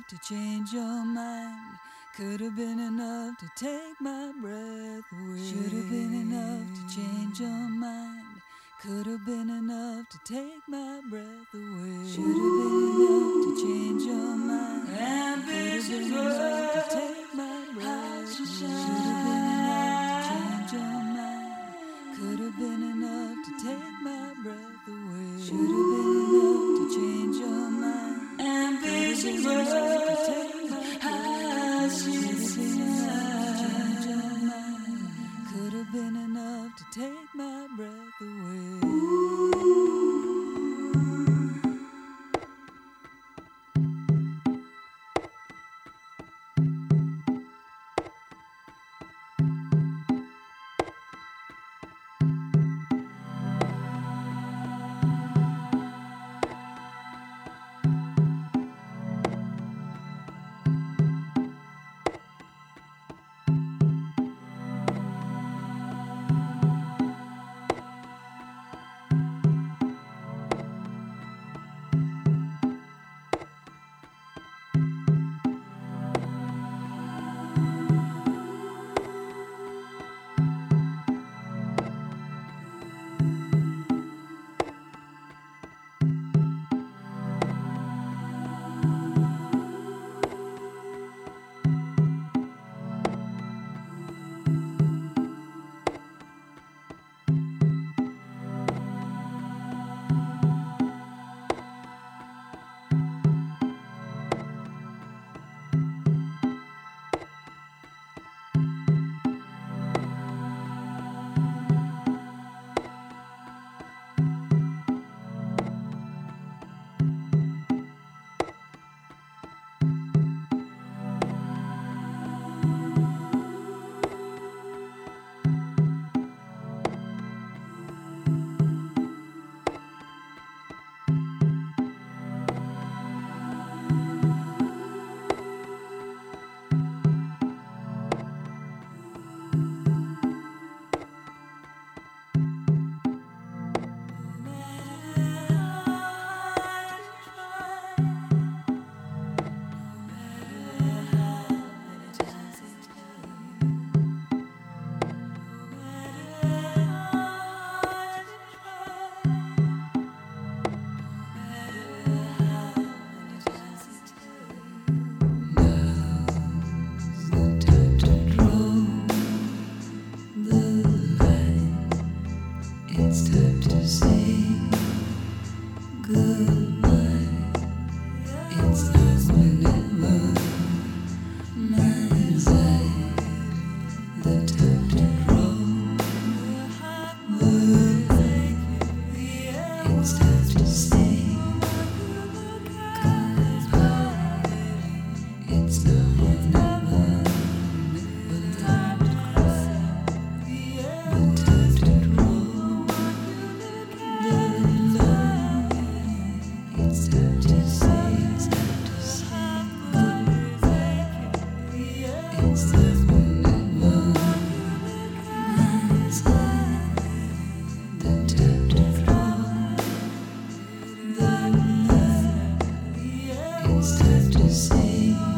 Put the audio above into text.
to change your mind. Could have been enough to take my breath away. Should have been enough to change your mind. Could have been enough to take my breath away. Should have been enough to change your mind. And this is enough to take my breath away. Should have been enough to change your mind. Could have been enough to take my breath away. Should have been enough to change your mind. And this is enough to take my breath away. Should have been enough to change your mind. Could have been enough to take my breath away. It's time to say goodbye. It's now or never, mind's eye. The time to grow. Goodbye. It's time to say goodbye. It's now or never, the time to cry. The time to grow. It's time to say, it's time to say goodbye. It's time whenever mind's eye. The time to grow. It's time to say.